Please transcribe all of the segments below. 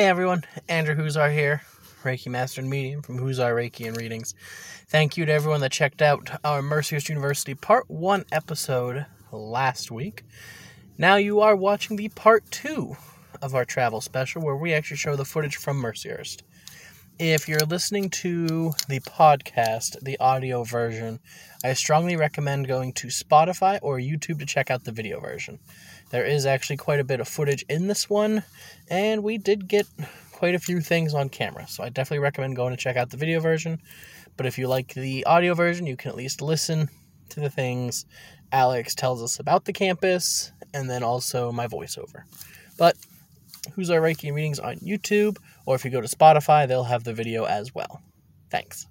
Hey everyone, Andrew Huzar here, Reiki Master and Medium from Huzar Reiki and Readings. Thank you to everyone that checked out our Mercyhurst University Part 1 episode last week. Now you are watching the Part 2 of our travel special where we actually show the footage from Mercyhurst. If you're listening to the podcast, the audio version, I strongly recommend going to Spotify or YouTube to check out the video version. There is actually quite a bit of footage in this one, and we did get quite a few things on camera, so I definitely recommend going to check out the video version. But if you like the audio version, you can at least listen to the things Alex tells us about the campus, and then also my voiceover. But Huzar Reiki and Readings on YouTube, or if you go to Spotify, they'll have the video as well. Thanks.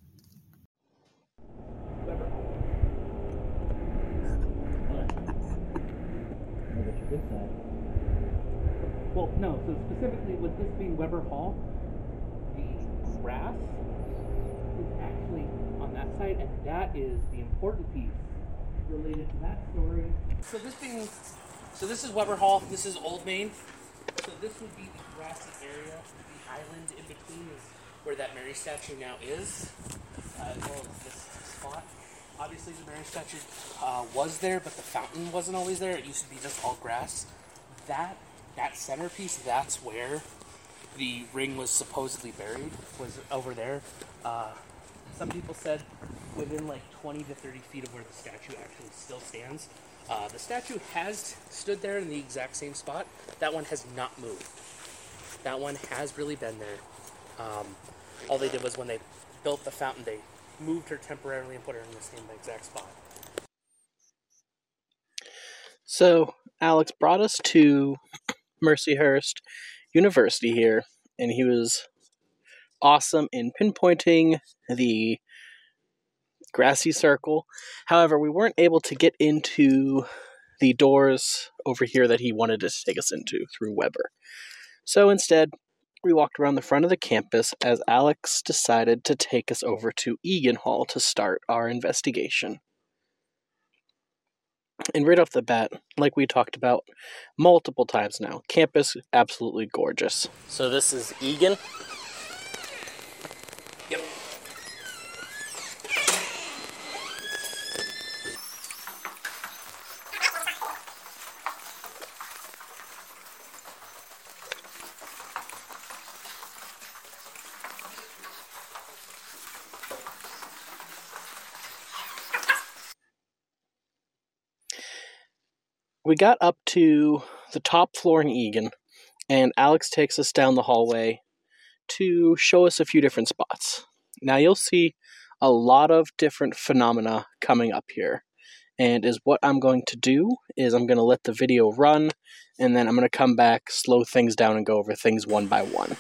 Well, no, so specifically with this being Weber Hall, the grass is actually on that side, and that is the important piece related to that story. So this is Weber Hall, this is Old Main. So this would be the grassy area. The island in between is where that Mary statue now is, as well as this spot. Obviously the Mary statue was there, but the fountain wasn't always there. It used to be just all grass. That centerpiece, that's where the ring was supposedly buried, was over there. Some people said within like 20 to 30 feet of where the statue actually still stands. The statue has stood there in the exact same spot. That one has not moved. That one has really been there. All they did was when they built the fountain, they moved her temporarily and put her in the same exact spot. So, Alex brought us to Mercyhurst University here, and he was awesome in pinpointing the grassy circle. However, we weren't able to get into the doors over here that he wanted to take us into through Weber. So instead, we walked around the front of the campus as Alex decided to take us over to Egan Hall to start our investigation. And right off the bat, like we talked about multiple times now, campus absolutely gorgeous. So this is Egan. Yep. We got up to the top floor in Egan, and Alex takes us down the hallway to show us a few different spots. Now you'll see a lot of different phenomena coming up here, and what I'm going to do is I'm going to let the video run, and then I'm going to come back, slow things down, and go over things one by one.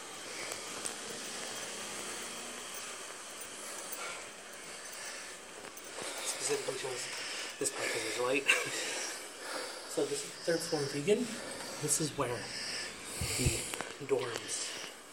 Specifically shows this part because there's light. So this is the third floor of Egan. This is where the dorms.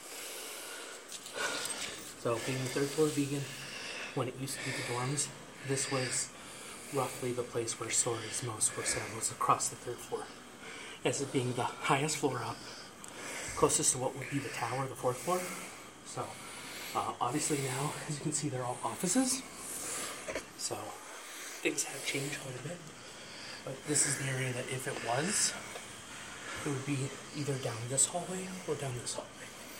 So being the third floor of Egan, when it used to be the dorms, this was roughly the place where stories most were said, was across the third floor. As it being the highest floor up, closest to what would be the tower, the fourth floor. So obviously now, as you can see, they're all offices. So things have changed quite a bit. But this is the area that if it was, it would be either down this hallway or down this hallway.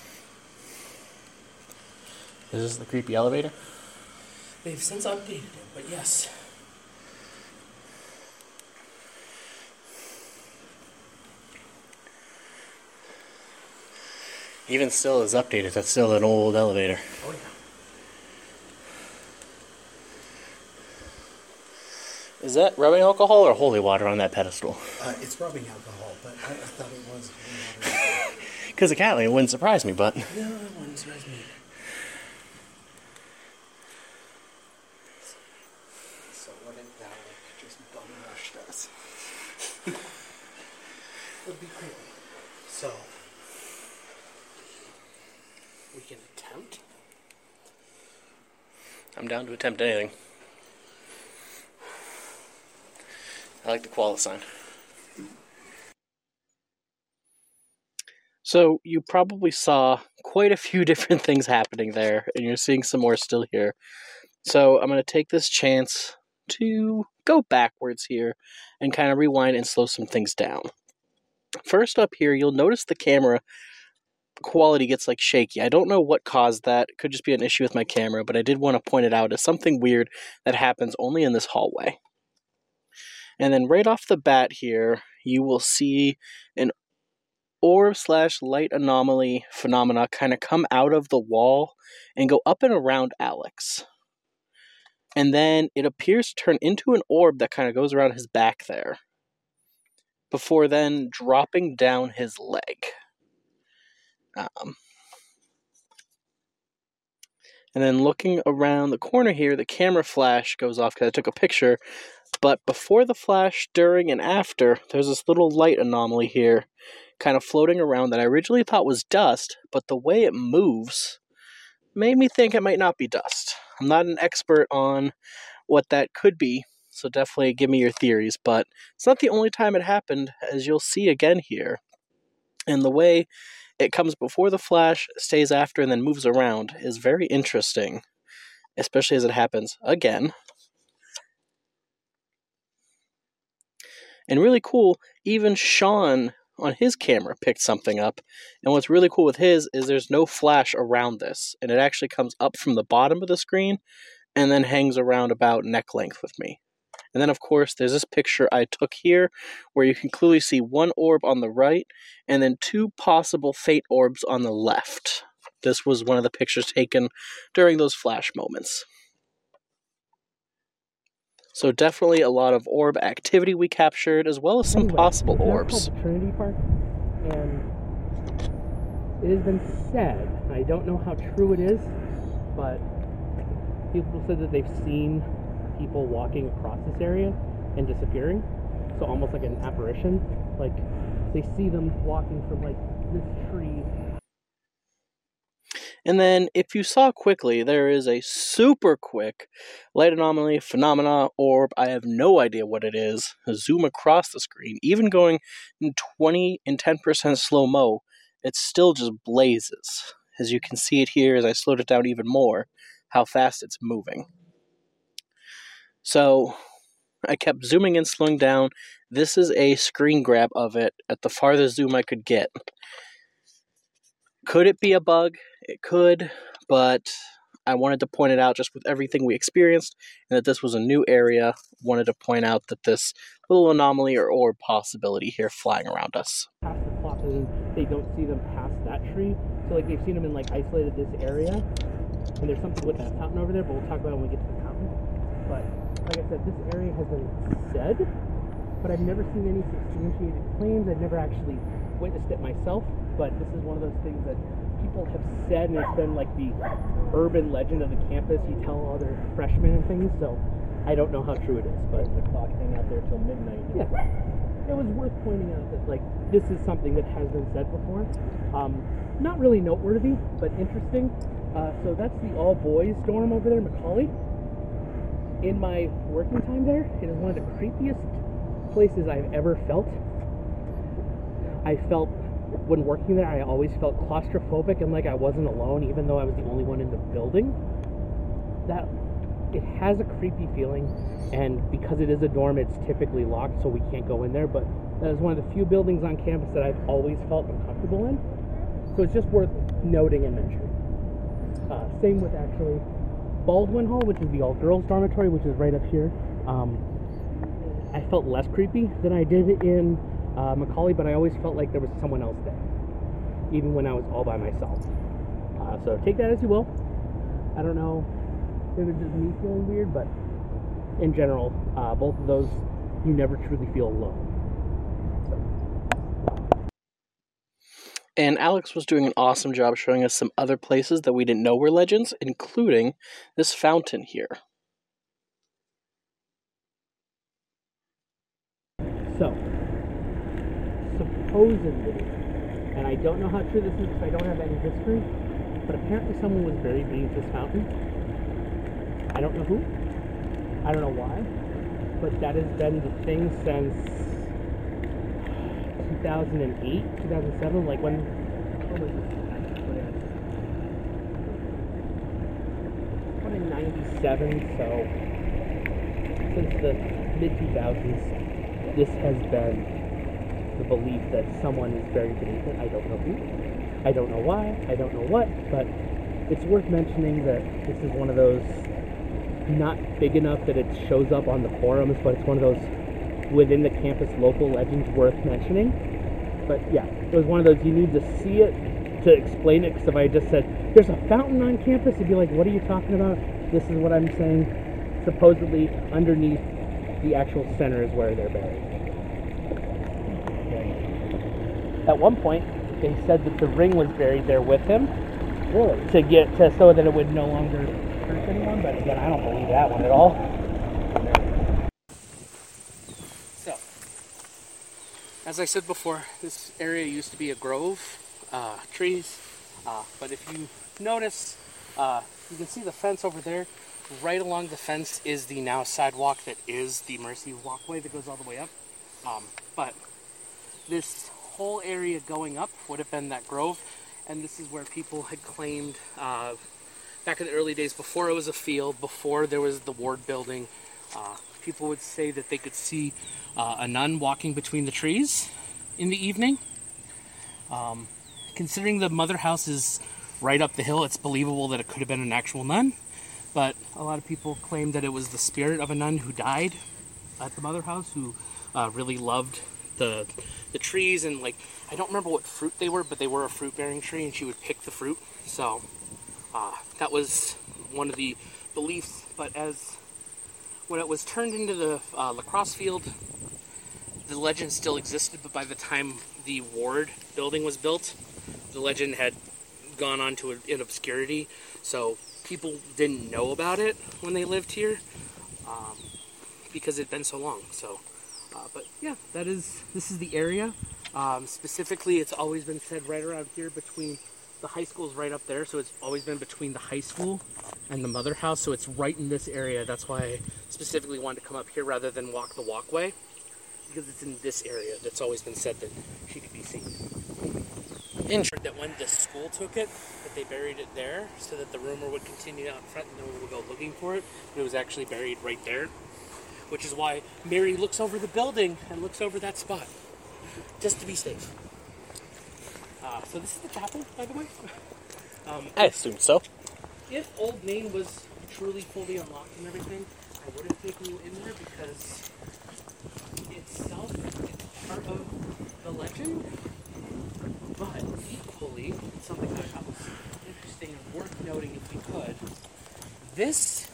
Is this the creepy elevator? They've since updated it, but yes. Even still is updated, that's still an old elevator. Oh yeah. Is that rubbing alcohol or holy water on that pedestal? It's rubbing alcohol, but I thought it was holy water. Because apparently it wouldn't surprise me, but... No, it wouldn't surprise me. So what if that just bum rushed us? Would be creepy. So we can attempt. I'm down to attempt anything. I like the koala sign. So you probably saw quite a few different things happening there, and you're seeing some more still here. So I'm going to take this chance to go backwards here and kind of rewind and slow some things down. First up here, you'll notice the camera quality gets like shaky. I don't know what caused that. It could just be an issue with my camera, but I did want to point it out as something weird that happens only in this hallway. And then right off the bat here, you will see an orb/light anomaly phenomena kind of come out of the wall and go up and around Alex. And then it appears to turn into an orb that kind of goes around his back there, before then dropping down his leg. And then looking around the corner here, the camera flash goes off because I took a picture. But before the flash, during, and after, there's this little light anomaly here kind of floating around that I originally thought was dust, but the way it moves made me think it might not be dust. I'm not an expert on what that could be, so definitely give me your theories, but it's not the only time it happened, as you'll see again here. And the way it comes before the flash, stays after, and then moves around is very interesting, especially as it happens again. And really cool, even Sean on his camera picked something up. And what's really cool with his is there's no flash around this, and it actually comes up from the bottom of the screen and then hangs around about neck length with me. And then, of course, there's this picture I took here where you can clearly see one orb on the right and then two possible fate orbs on the left. This was one of the pictures taken during those flash moments. So definitely a lot of orb activity we captured, as well as some possible orbs. Called the Trinity Park, and it has been said, and I don't know how true it is, but people said that they've seen people walking across this area and disappearing. So almost like an apparition. Like they see them walking from like this tree. And then, if you saw quickly, there is a super quick light anomaly phenomena orb. I have no idea what it is. Zoom across the screen, even going in 20 and 10% slow-mo, it still just blazes. As you can see it here, as I slowed it down even more, how fast it's moving. So, I kept zooming in, slowing down. This is a screen grab of it at the farthest zoom I could get. Could it be a bug? It could, but I wanted to point it out just with everything we experienced, and that this was a new area. Wanted to point out that this little anomaly or orb possibility here flying around us. Past the clock, and they don't see them past that tree. So like they've seen them in like isolated this area, and there's something with that fountain over there, but we'll talk about it when we get to the fountain. But like I said, this area has been said, but I've never seen any substantiated claims. I've never actually witnessed it myself, but this is one of those things that people have said, and it's been like the urban legend of the campus. You tell other freshmen and things, so I don't know how true it is, but the clock hang out there till midnight. Yeah, it was worth pointing out that like this is something that has been said before. Not really noteworthy, but interesting. So that's the all boys dorm over there, Macaulay. In my working time there, it is one of the creepiest places I've ever felt. I felt, when working there, I always felt claustrophobic and like I wasn't alone, even though I was the only one in the building. That, it has a creepy feeling, and because it is a dorm, it's typically locked, so we can't go in there, but that is one of the few buildings on campus that I've always felt uncomfortable in. So it's just worth noting and mentioning. Same with actually Baldwin Hall, which is the all-girls dormitory, which is right up here. I felt less creepy than I did in Macaulay, but I always felt like there was someone else there, even when I was all by myself. So take that as you will. I don't know if it's just me feeling weird, but in general, both of those, you never truly feel alone. And Alex was doing an awesome job showing us some other places that we didn't know were legends, including this fountain here. So, supposedly, and I don't know how true this is because I don't have any history, but apparently someone was buried beneath this fountain. I don't know who. I don't know why. But that has been the thing since 2008, 2007, like when when was this put in? Put in 97, so since the mid-2000s, this has been the belief that someone is buried beneath it. I don't know who, I don't know why, I don't know what, but it's worth mentioning that this is one of those, not big enough that it shows up on the forums, but it's one of those within the campus local legends worth mentioning. But yeah, it was one of those, you need to see it to explain it, because if I just said, there's a fountain on campus, you'd be like, what are you talking about? This is what I'm saying. Supposedly, underneath the actual center is where they're buried. At one point, they said that the ring was buried there with him. Really? So that it would no longer hurt anyone, but again, I don't believe that one at all. So, as I said before, this area used to be a grove, trees, but if you notice, you can see the fence over there. Right along the fence is the now sidewalk that is the Mercy walkway that goes all the way up. But this whole area going up would have been that grove, and this is where people had claimed back in the early days, before it was a field, before there was the ward building, people would say that they could see a nun walking between the trees in the evening. Considering the mother house is right up the hill, it's believable that it could have been an actual nun, but a lot of people claim that it was the spirit of a nun who died at the mother house, who really loved the trees, and like, I don't remember what fruit they were, but they were a fruit-bearing tree, and she would pick the fruit. So that was one of the beliefs. But when it was turned into the lacrosse field, the legend still existed, but by the time the ward building was built, the legend had gone on to in obscurity, so people didn't know about it when they lived here, because it had been so long. So but yeah, this is the area. Specifically, it's always been said right around here between the high school's right up there, so it's always been between the high school and the mother house, so it's right in this area. That's why I specifically wanted to come up here rather than walk the walkway, because it's in this area that's always been said that she could be seen. Interesting that when the school took it, that they buried it there, so that the rumor would continue out front and no one would go looking for it, but it was actually buried right there. Which is why Mary looks over the building and looks over that spot, just to be safe. So this is the chapel, by the way. I assume so. If Old Main was truly fully unlocked and everything, I would have taken you in there, because itself is part of the legend, but equally, something that I thought was interesting and worth noting if we could, this,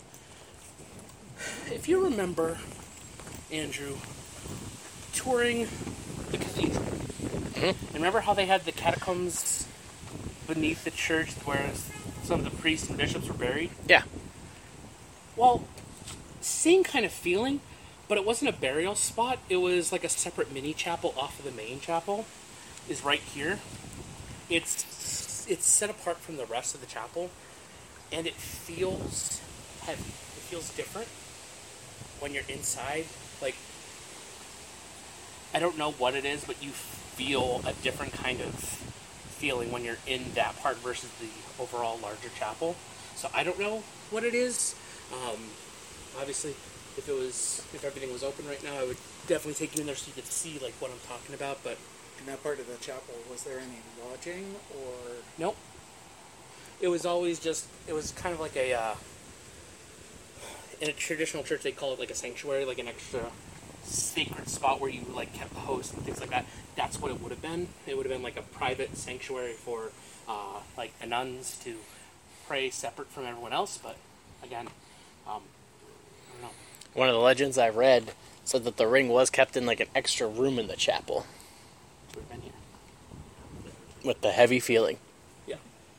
if you remember, Andrew, touring the cathedral, and remember how they had the catacombs beneath the church where some of the priests and bishops were buried? Yeah. Well, same kind of feeling, but it wasn't a burial spot. It was like a separate mini chapel off of the main chapel, is right here. It's set apart from the rest of the chapel, and it feels heavy. It feels different when you're inside. Like, I don't know what it is, but you feel a different kind of feeling when you're in that part versus the overall larger chapel. So I don't know what it is. Obviously, if everything was open right now, I would definitely take you in there so you could see like what I'm talking about. But In that part of the chapel, was there any lodging or? nope. It was always just, it was kind of like a, in a traditional church, they call it like a sanctuary, like an extra sacred spot where you like kept the host and things like that. That's what it would have been. It would have been like a private sanctuary for like the nuns to pray separate from everyone else. But again, I don't know. One of the legends I read said that the ring was kept in like an extra room in the chapel It would have been here. with the heavy feeling. Yeah.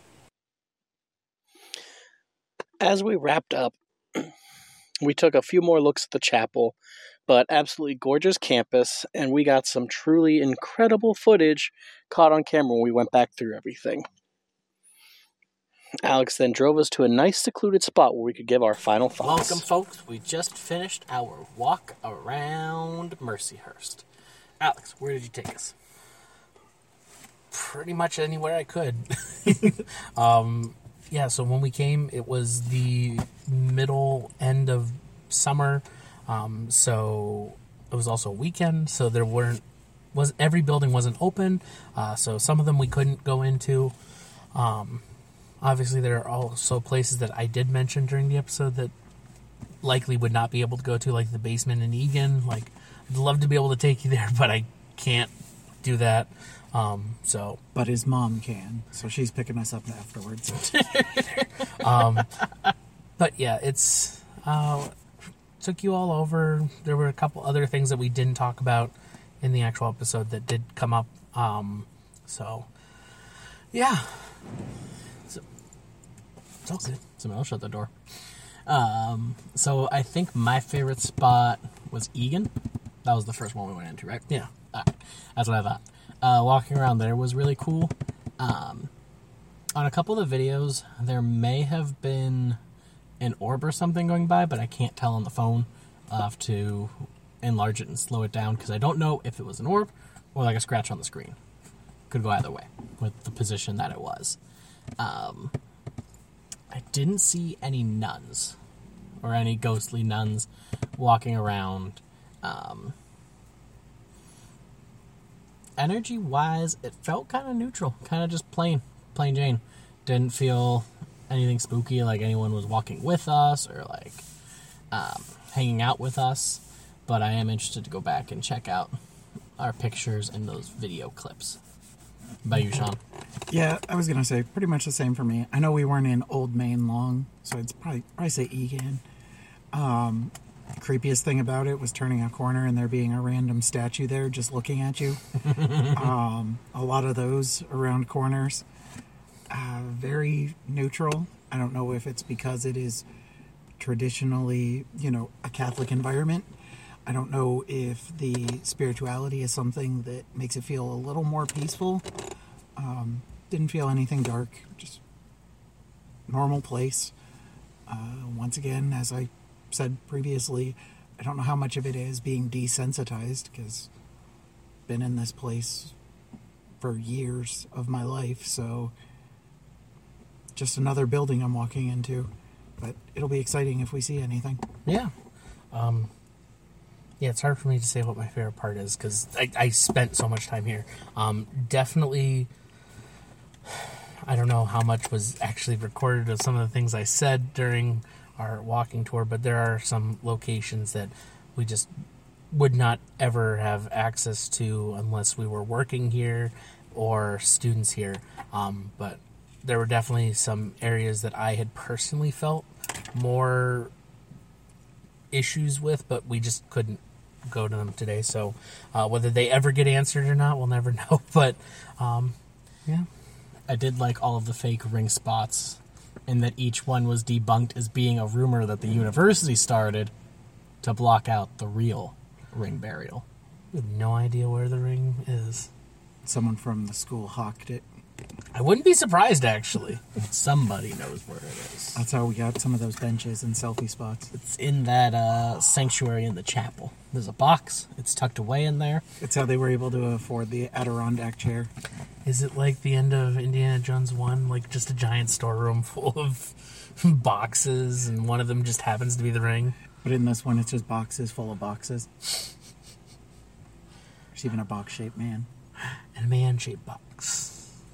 As we wrapped up, we took a few more looks at the chapel, but absolutely gorgeous campus, and we got some truly incredible footage caught on camera when we went back through everything. Alex then drove us to a nice secluded spot where we could give our final thoughts. Welcome, folks. We just finished our walk around Mercyhurst. Alex, where did you take us? pretty much anywhere I could. Yeah, so when we came, it was the middle end of summer, so it was also a weekend, so every building wasn't open, so some of them we couldn't go into. Obviously, there are also places that I did mention during the episode that likely would not be able to go to, like the basement in Egan. Like, I'd love to be able to take you there, but I can't do that. But his mom can, so she's picking us up afterwards. But yeah, it's took you all over. There were a couple other things that we didn't talk about in the actual episode that did come up. So yeah, it's all good. Somebody else shut the door. So I think my favorite spot was Egan. That was the first one we went into, right? Yeah. That's what I thought. Walking around there was really cool. On a couple of the videos, there may have been an orb or something going by, but I can't tell on the phone. I'll have to enlarge it and slow it down, because I don't know if it was an orb or like a scratch on the screen. Could go either way with the position that it was. I didn't see any nuns or any ghostly nuns walking around. Energy-wise, it felt kind of neutral, kind of just plain Jane. Didn't feel anything spooky, like anyone was walking with us or like hanging out with us. But I am interested to go back and check out our pictures and those video clips. By you, Sean? Yeah, I was going to say pretty much the same for me. I know we weren't in Old Main long, so I'd probably say Egan. Creepiest thing about it was turning a corner and there being a random statue there just looking at you. A lot of those around corners. Very neutral. I don't know if it's because it is traditionally, a Catholic environment. I don't know if the spirituality is something that makes it feel a little more peaceful. Didn't feel anything dark, just normal place. Once again, as I said previously, I don't know how much of it is being desensitized, because I've been in this place for years of my life, so just another building I'm walking into. But it'll be exciting if we see anything. Yeah. Yeah, it's hard for me to say what my favorite part is, because I spent so much time here. Definitely, I don't know how much was actually recorded of some of the things I said during our walking tour, but there are some locations that we just would not ever have access to unless we were working here or students here. But there were definitely some areas that I had personally felt more issues with, but we just couldn't go to them today. So whether they ever get answered or not, we'll never know. But yeah, I did like all of the fake ring spots, and that each one was debunked as being a rumor that the university started to block out the real ring burial. I have no idea where the ring is. Someone from the school hawked it. I wouldn't be surprised, actually. Somebody knows where it is. That's how we got some of those benches and selfie spots. It's in that sanctuary in the chapel. There's a box. It's tucked away in there. It's how they were able to afford the Adirondack chair. Is it like the end of Indiana Jones 1? Like just a giant storeroom full of boxes, and one of them just happens to be the ring? But in this one, it's just boxes full of boxes. There's even a box-shaped man. And a man-shaped box.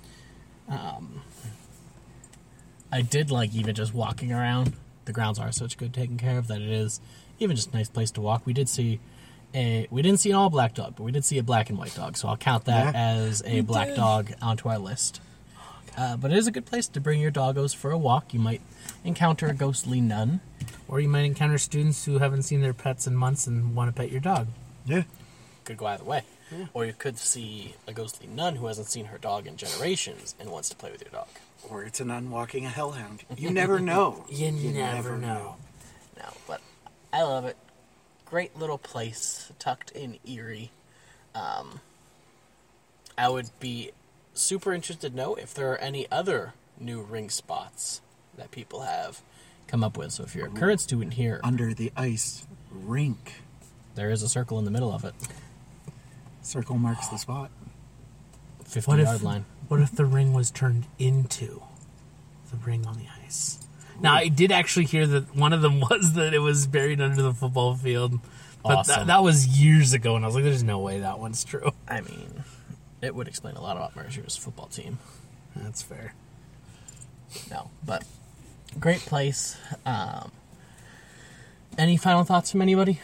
I did like even just walking around. The grounds are such good taken care of that it is even just a nice place to walk. We didn't see an all black dog, but we did see a black and white dog, so I'll count that as a black dog onto our list. But it is a good place to bring your doggos for a walk. You might encounter a ghostly nun, or you might encounter students who haven't seen their pets in months and want to pet your dog. Yeah. Could go either way. Yeah. Or you could see a ghostly nun who hasn't seen her dog in generations and wants to play with your dog. Or it's a nun walking a hellhound. You never know. You never know. No, but I love it. Great little place tucked in Erie. I would be super interested to know if there are any other new ring spots that people have come up with. So if you're a current student here... Under the ice rink. There is a circle in the middle of it. Circle marks the spot. 50-yard line. What if the ring was turned into the ring on the ice? Now, I did actually hear that one of them was that it was buried under the football field. But Awesome. that was years ago, and I was like, there's no way that one's true. I mean, it would explain a lot about Mercer's football team. That's fair. No, but great place. Any final thoughts from anybody?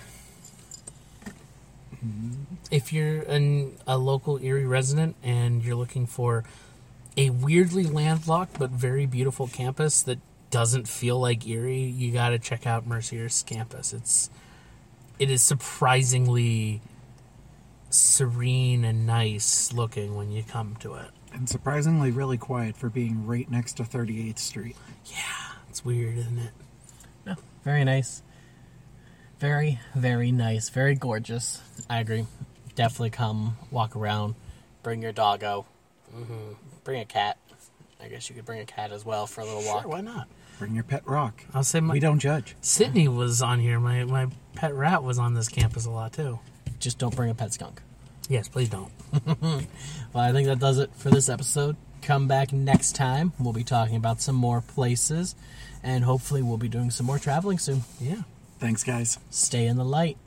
If you're a local Erie resident and you're looking for a weirdly landlocked but very beautiful campus that doesn't feel like Erie, you got to check out Mercier's campus. It is surprisingly serene and nice looking when you come to it. And surprisingly really quiet for being right next to 38th Street. Yeah, it's weird, isn't it? No, very nice. Very, very nice. Very gorgeous. I agree. Definitely come walk around. Bring your doggo. Mm-hmm. Bring a cat. I guess you could bring a cat as well for a little walk. Sure, why not? Bring your pet rock. I'll say We don't judge. Sydney was on here. My pet rat was on this campus a lot, too. Just don't bring a pet skunk. Yes, please don't. Well, I think that does it for this episode. Come back next time. We'll be talking about some more places. And hopefully we'll be doing some more traveling soon. Yeah. Thanks, guys. Stay in the light.